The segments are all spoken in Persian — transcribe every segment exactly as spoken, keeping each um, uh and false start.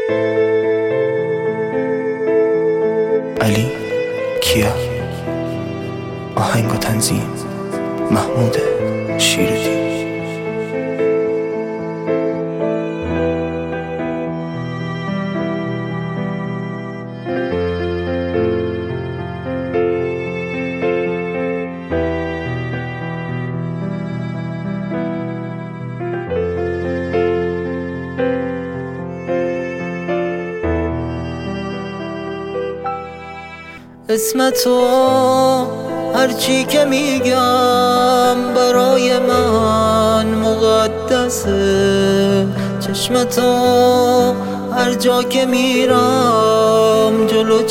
علی کیا، آهنگ و تنظیم محمود شیرودی. اسم تو هرچی که میگم برای من مقدسه. چشم تو هر جا که میرم جلو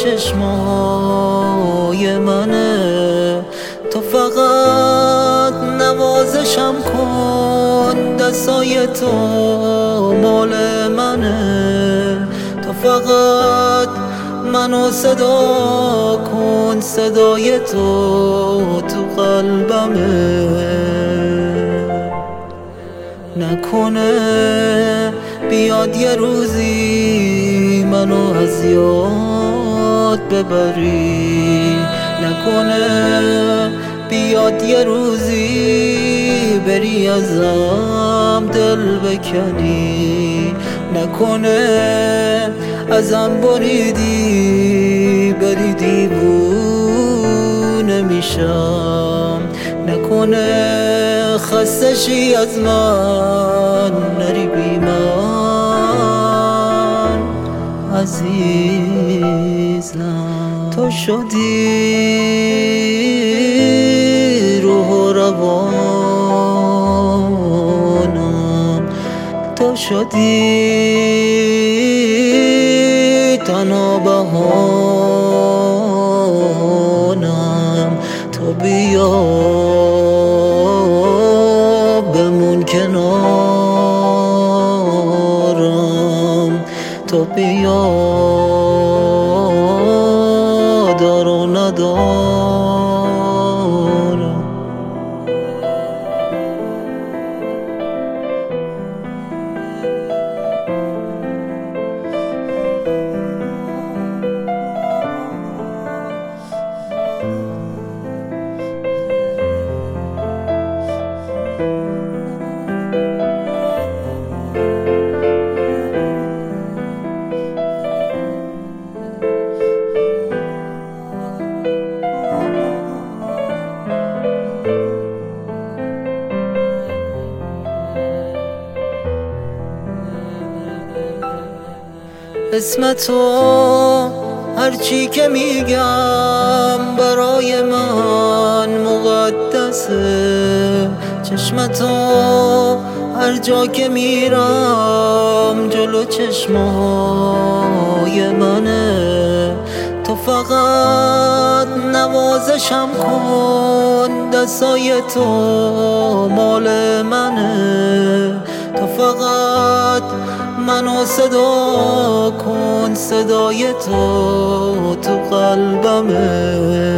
چشمای منه. تو فقط نوازشم کن، دستای تو مال منه. تو فقط منو صدا کن، صدای تو تو قلبمه. نکنه بیاد یه روزی منو از یاد ببری. نکنه بیاد یه روزی بری ازم دل بکنی. نکنه ازم بریدی بری دیوونه میشم. نکنه خسته شی از من نری بی من عزیزم. تو شدی روح و روانم، تو شدی تنها بهانم. تو بیا بمون کنارم، تو بیا دار و ندارم. اسم تو هرچی که میگم برای من مقدسه. چشم تو هر جا که میرم جلو چشمای منه. تو فقط نوازشم کن، دستای تو مال منه. تو فقط منو صدا کن، صدای تو تو قلبمه.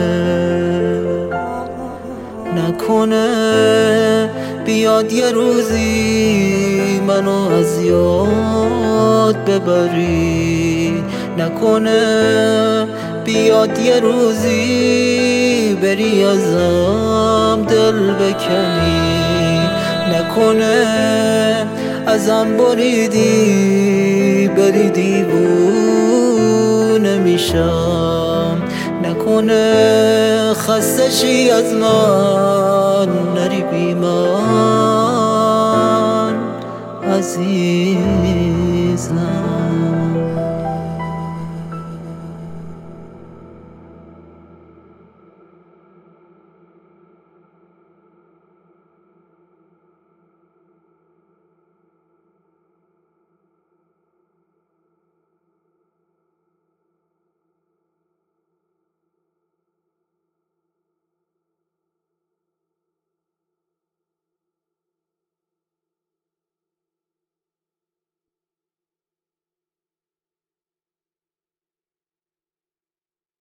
نکنه بیاد یه روزی منو از یاد ببری. نکنه بیاد یه روزی بری ازم دل بکنی. نکنه ازم بریدی بری دیوونه میشم. نکنه خسته شی از من نری بی من عزیز.